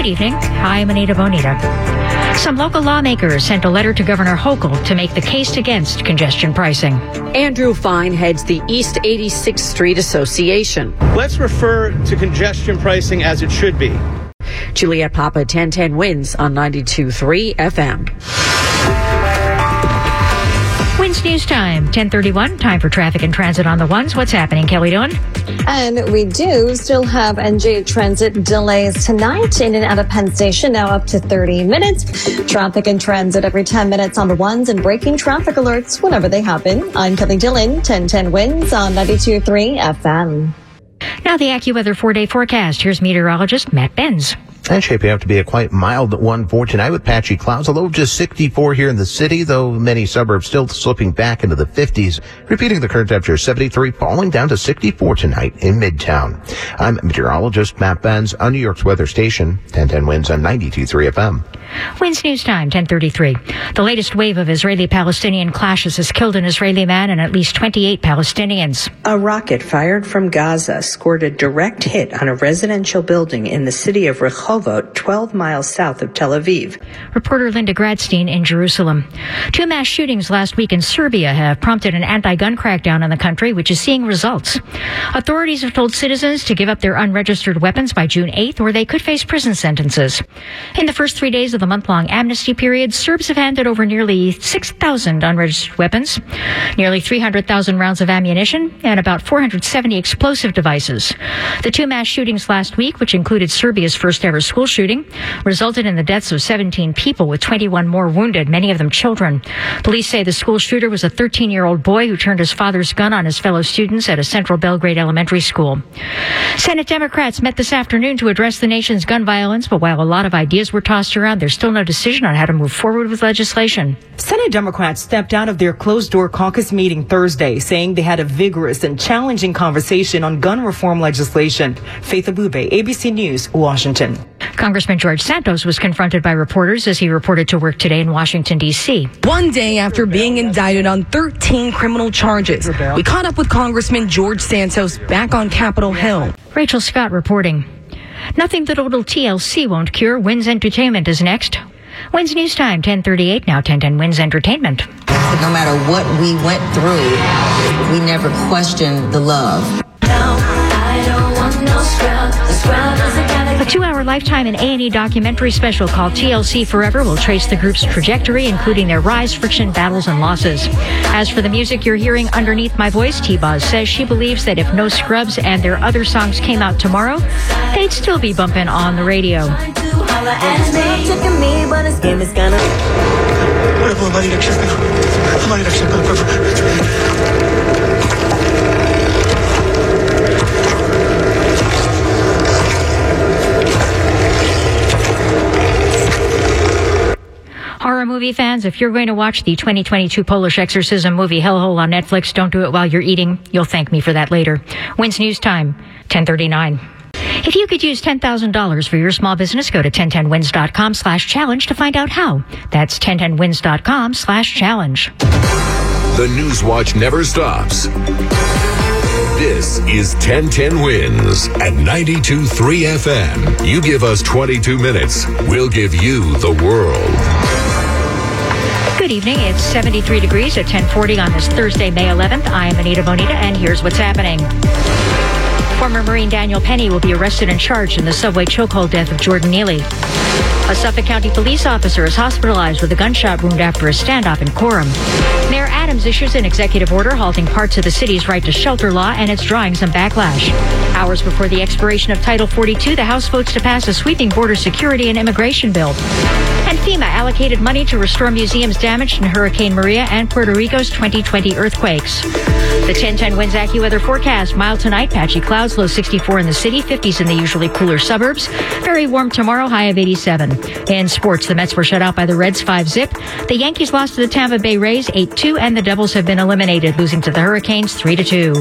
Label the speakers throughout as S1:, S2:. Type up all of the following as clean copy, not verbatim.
S1: Good evening. I'm Anita Bonita. Some local lawmakers sent a letter to Governor Hochul to make the case against congestion pricing.
S2: Andrew Fine heads the East 86th Street Association.
S3: Let's refer to congestion pricing as it should be.
S2: Juliet Papa, 1010 Wins on 92.3 FM.
S1: Wins News Time, 10:31. Time for traffic and transit on the ones. What's happening, Kelly Doan?
S4: And we do still have NJ Transit delays tonight in and out of Penn Station, now up to 30 minutes. Traffic and transit every 10 minutes on the ones and breaking traffic alerts whenever they happen. I'm Kelly Dillon, 1010 Wins on 92.3 FM.
S1: Now the AccuWeather 4-day forecast. Here's meteorologist Matt Benz.
S5: And shaping up to be a quite mild one for tonight with patchy clouds. A low of just 64 here in the city, though many suburbs still slipping back into the 50s. Repeating the current temperature, 73, falling down to 64 tonight in Midtown. I'm meteorologist Matt Benz on New York's weather station, 1010 Wins on 92.3 FM.
S1: Wins News Time, 10:33. The latest wave of Israeli-Palestinian clashes has killed an Israeli man and at least 28 Palestinians.
S6: A rocket fired from Gaza scored a direct hit on a residential building in the city of Rehovot, 12 miles south of Tel Aviv.
S1: Reporter Linda Gradstein in Jerusalem. Two mass shootings last week in Serbia have prompted an anti-gun crackdown on the country, which is seeing results. Authorities have told citizens to give up their unregistered weapons by June 8th, or they could face prison sentences. In the first 3 days of the month-long amnesty period, Serbs have handed over nearly 6,000 unregistered weapons, nearly 300,000 rounds of ammunition, and about 470 explosive devices. The two mass shootings last week, which included Serbia's first-ever school shooting, resulted in the deaths of 17 people, with 21 more wounded, many of them children. Police say the school shooter was a 13-year-old boy who turned his father's gun on his fellow students at a Central Belgrade elementary school. Senate Democrats met this afternoon to address the nation's gun violence, but while a lot of ideas were tossed around, there's still no decision on how to move forward with legislation.
S7: Senate Democrats stepped out of their closed-door caucus meeting Thursday, saying they had a vigorous and challenging conversation on gun reform legislation. Faith Abube, ABC News, Washington.
S1: Congressman George Santos was confronted by reporters as he reported to work today in Washington, D.C.
S8: One day after being indicted on 13 criminal charges, we caught up with Congressman George Santos back on Capitol Hill.
S1: Rachel Scott reporting. Nothing that old TLC won't cure. Wins Entertainment is next. Wins News Time, 10:38. Now 1010 Wins Entertainment.
S9: No matter what we went through, we never questioned the love.
S1: A 2-hour Lifetime and A&E documentary special called TLC Forever will trace the group's trajectory, including their rise, friction, battles, and losses. As for the music you're hearing underneath my voice, T-Boz says she believes that if No Scrubs and their other songs came out tomorrow, they'd still be bumping on the radio. Horror movie fans, if you're going to watch the 2022 Polish Exorcism movie Hellhole on Netflix, don't do it while you're eating. You'll thank me for that later. Wins News Time, 10:39. If you could use $10,000 for your small business, go to 1010wins.com/challenge to find out how. That's 1010wins.com/challenge.
S10: The Newswatch never stops. This is 1010 Wins at 92.3 FM. You give us 22 minutes, we'll give you the world.
S1: Good evening. It's 73 degrees at 10:40 on this Thursday, May 11th. I'm Anita Bonita, and here's what's happening. Former Marine Daniel Penny will be arrested and charged in the subway chokehold death of Jordan Neely. A Suffolk County police officer is hospitalized with a gunshot wound after a standoff in Coram. Mayor Adams issues an executive order halting parts of the city's right to shelter law, and it's drawing some backlash. Hours before the expiration of Title 42, the House votes to pass a sweeping border security and immigration bill. And FEMA allocated money to restore museums damaged in Hurricane Maria and Puerto Rico's 2020 earthquakes. The 1010 Wins AccuWeather forecast. Mild tonight, patchy clouds, low 64 in the city, 50s in the usually cooler suburbs. Very warm tomorrow, high of 87. In sports, the Mets were shut out by the Reds 5-0. The Yankees lost to the Tampa Bay Rays 8-2, and the Devils have been eliminated, losing to the Hurricanes 3-2.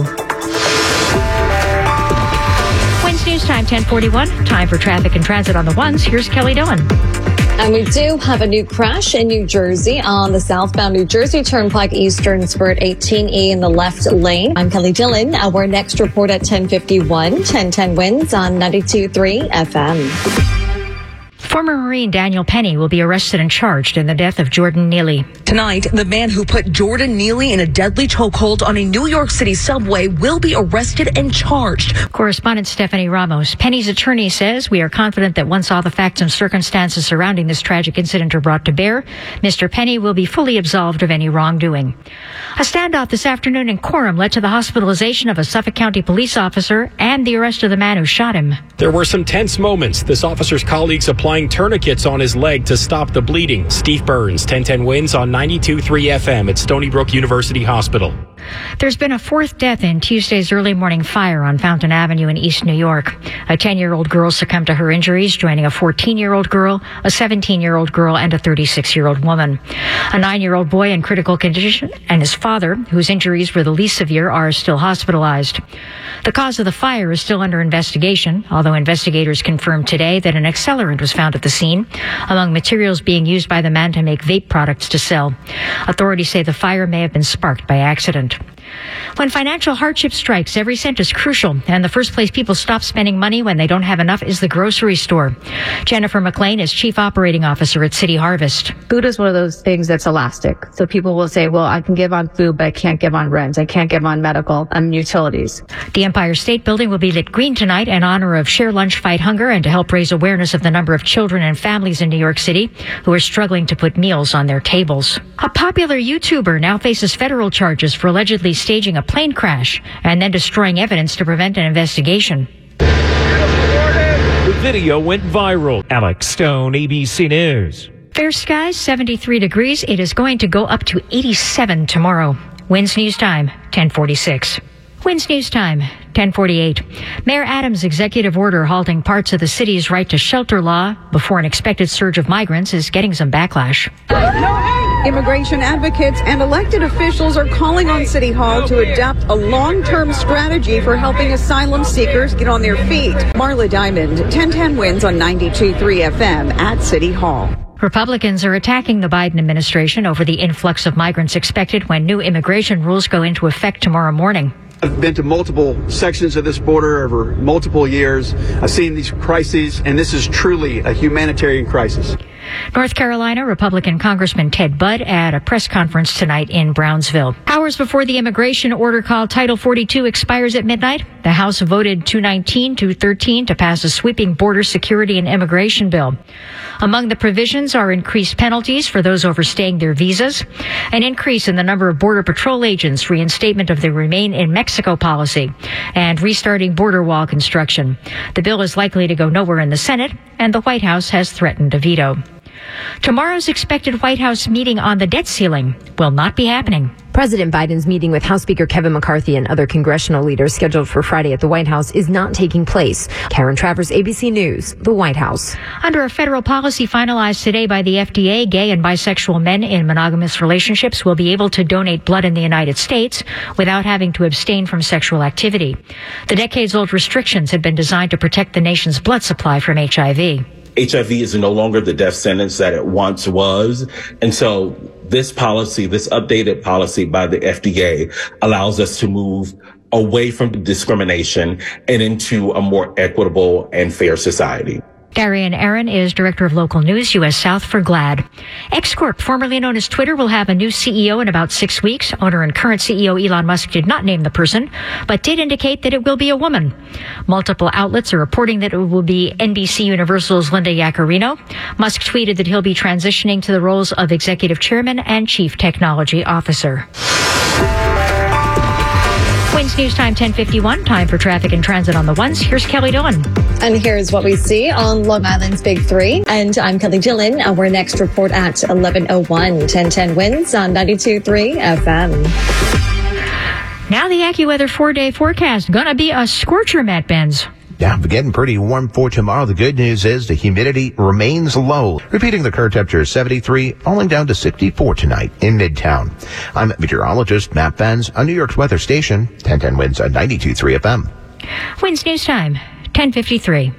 S1: Wins News Time, 10:41. Time for traffic and transit on the ones. Here's Kelly Dillon.
S4: And we do have a new crash in New Jersey on the southbound New Jersey Turnpike Eastern Spurt 18E in the left lane. I'm Kelly Dillon. Our next report at 10:51. 1010 Wins on 92.3 FM.
S1: Former Marine Daniel Penny will be arrested and charged in the death of Jordan Neely.
S8: Tonight, the man who put Jordan Neely in a deadly chokehold on a New York City subway will be arrested and charged.
S1: Correspondent Stephanie Ramos. Penny's attorney says, "We are confident that once all the facts and circumstances surrounding this tragic incident are brought to bear, Mr. Penny will be fully absolved of any wrongdoing." A standoff this afternoon in Coram led to the hospitalization of a Suffolk County police officer and the arrest of the man who shot him.
S11: There were some tense moments. This officer's colleagues applying tourniquets on his leg to stop the bleeding. Steve Burns, 1010 Wins on 92.3 FM at Stony Brook University Hospital.
S1: There's been a fourth death in Tuesday's early morning fire on Fountain Avenue in East New York. A 10-year-old girl succumbed to her injuries, joining a 14-year-old girl, a 17-year-old girl, and a 36-year-old woman. A 9-year-old boy in critical condition and his father, whose injuries were the least severe, are still hospitalized. The cause of the fire is still under investigation, although investigators confirmed today that an accelerant was found at the scene, among materials being used by the man to make vape products to sell. Authorities say the fire may have been sparked by accident. When financial hardship strikes, every cent is crucial, and the first place people stop spending money when they don't have enough is the grocery store. Jennifer McLean is Chief Operating Officer at City Harvest.
S12: Food is one of those things that's elastic. So people will say, well, I can give on food, but I can't give on rent. I can't give on medical and utilities.
S1: The Empire State Building will be lit green tonight in honor of Share Lunch, Fight Hunger and to help raise awareness of the number of children and families in New York City who are struggling to put meals on their tables. A popular YouTuber now faces federal charges for allegedly staging a plane crash and then destroying evidence to prevent an investigation.
S13: The video went viral. Alex Stone, ABC News.
S1: Fair skies, 73 degrees. It is going to go up to 87 tomorrow. Winds News Time, 1046. Winds News Time, 1048. Mayor Adams' executive order halting parts of the city's right to shelter law before an expected surge of migrants is getting some backlash.
S14: Immigration advocates and elected officials are calling on City Hall to adopt a long-term strategy for helping asylum seekers get on their feet. Marla Diamond, 1010 Wins on 92.3 FM at City Hall.
S1: Republicans are attacking the Biden administration over the influx of migrants expected when new immigration rules go into effect tomorrow morning.
S15: I've been to multiple sections of this border over multiple years. I've seen these crises, and this is truly a humanitarian crisis.
S1: North Carolina Republican Congressman Ted Budd at a press conference tonight in Brownsville. Hours before the immigration order called Title 42 expires at midnight, the House voted 219-213 to pass a sweeping border security and immigration bill. Among the provisions are increased penalties for those overstaying their visas, an increase in the number of Border Patrol agents, reinstatement of the Remain in Mexico policy, and restarting border wall construction. The bill is likely to go nowhere in the Senate, and the White House has threatened a veto. Tomorrow's expected White House meeting on the debt ceiling will not be happening.
S16: President Biden's meeting with House Speaker Kevin McCarthy and other congressional leaders scheduled for Friday at the White House is not taking place. Karen Travers, ABC News, the White House.
S1: Under a federal policy finalized today by the FDA, gay and bisexual men in monogamous relationships will be able to donate blood in the United States without having to abstain from sexual activity. The decades-old restrictions had been designed to protect the nation's blood supply from HIV.
S17: HIV is no longer the death sentence that it once was. And so this policy, this updated policy by the FDA allows us to move away from discrimination and into a more equitable and fair society.
S1: Darian Aaron is Director of Local News, U.S. South for GLAAD. X-Corp, formerly known as Twitter, will have a new CEO in about 6 weeks. Owner and current CEO Elon Musk did not name the person, but did indicate that it will be a woman. Multiple outlets are reporting that it will be NBC Universal's Linda Yaccarino. Musk tweeted that he'll be transitioning to the roles of Executive Chairman and Chief Technology Officer. Winds News Time 10:51. Time for traffic and transit on the ones. Here's Kelly Dillon.
S4: And here's what we see on Long Island's Big Three. And I'm Kelly Dillon. Our next report at 11:01. 1010 Winds on 92.3 FM.
S1: Now the AccuWeather 4-day forecast. Gonna be a scorcher, Matt Benz.
S5: Yeah, getting pretty warm for tomorrow. The good news is the humidity remains low. Repeating, the current temperature is 73, falling down to 64 tonight in Midtown. I'm meteorologist Matt Benz on New York's weather station, 1010 Winds on 92.3 FM.
S1: Winds News Time, 10:53.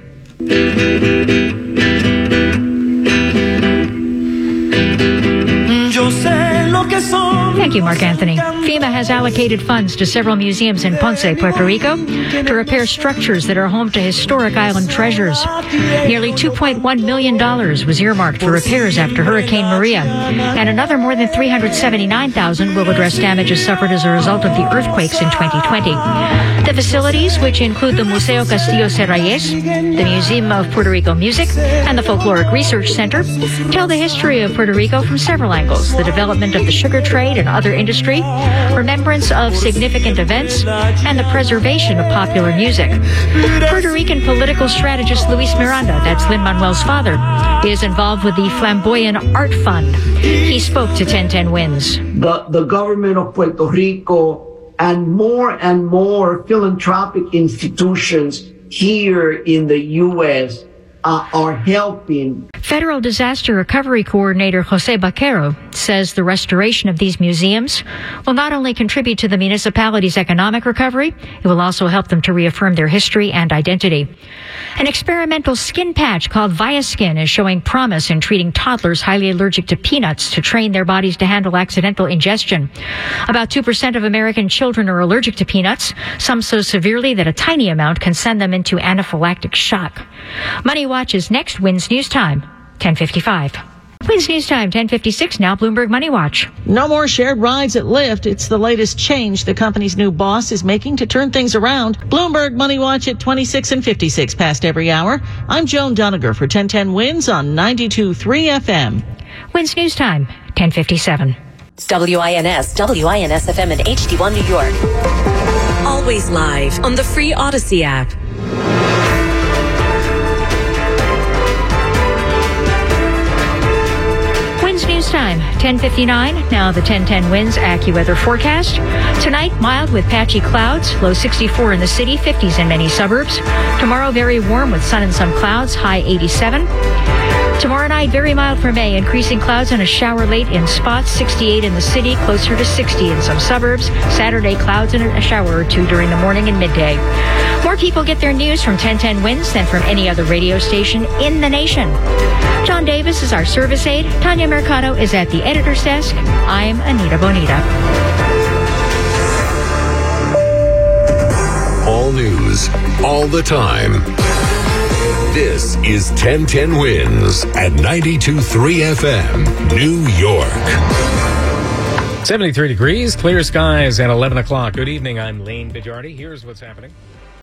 S18: Yo sé lo
S1: Thank you, Mark Anthony. FEMA has allocated funds to several museums in Ponce, Puerto Rico, to repair structures that are home to historic island treasures. Nearly $2.1 million was earmarked for repairs after Hurricane Maria, and another more than $379,000 will address damages suffered as a result of the earthquakes in 2020. The facilities, which include the Museo Castillo Serrayes, the Museum of Puerto Rico Music, and the Folkloric Research Center, tell the history of Puerto Rico from several angles: the development of the sugar trade and other industry, remembrance of significant events, and the preservation of popular music. Puerto Rican political strategist Luis Miranda, that's Lin-Manuel's father, is involved with the Flamboyant Art Fund. He spoke to 1010 Wins.
S18: The government of Puerto Rico and more philanthropic institutions here in the U.S. are helping.
S1: Federal Disaster Recovery Coordinator Jose Baquero says the restoration of these museums will not only contribute to the municipality's economic recovery, it will also help them to reaffirm their history and identity. An experimental skin patch called ViaSkin is showing promise in treating toddlers highly allergic to peanuts to train their bodies to handle accidental ingestion. About 2% of American children are allergic to peanuts, some so severely that a tiny amount can send them into anaphylactic shock. Money Watch is next. Wins News Time, 10:55. Wins News Time, 10:56. Now Bloomberg Money Watch.
S19: No more shared rides at Lyft. It's the latest change the company's new boss is making to turn things around. Bloomberg Money Watch at 26 and 56 past every hour. I'm Joan Doniger for 1010 Wins on 92.3 FM.
S1: Wins News Time, 10:57.
S20: WINS FM in HD1 New York. Always live on the free Odyssey app.
S1: News Time, 10:59. Now the 1010 Wins AccuWeather forecast. Tonight, mild with patchy clouds, low 64 in the city, 50s in many suburbs. Tomorrow, very warm with sun and some clouds, high 87. Tomorrow night, very mild for May, increasing clouds and a shower late in spots, 68 in the city, closer to 60 in some suburbs. Saturday, clouds and a shower or two during the morning and midday. More people get their news from 1010 Wins than from any other radio station in the nation. John Davis is our service aide. Tanya Mercado is at the editor's desk. I'm Anita Bonita.
S10: All news, all the time. This is 1010 Wins at 92.3 FM, New York.
S13: 73 degrees, clear skies at 11 o'clock. Good evening, I'm Lane Bijardi. Here's what's happening.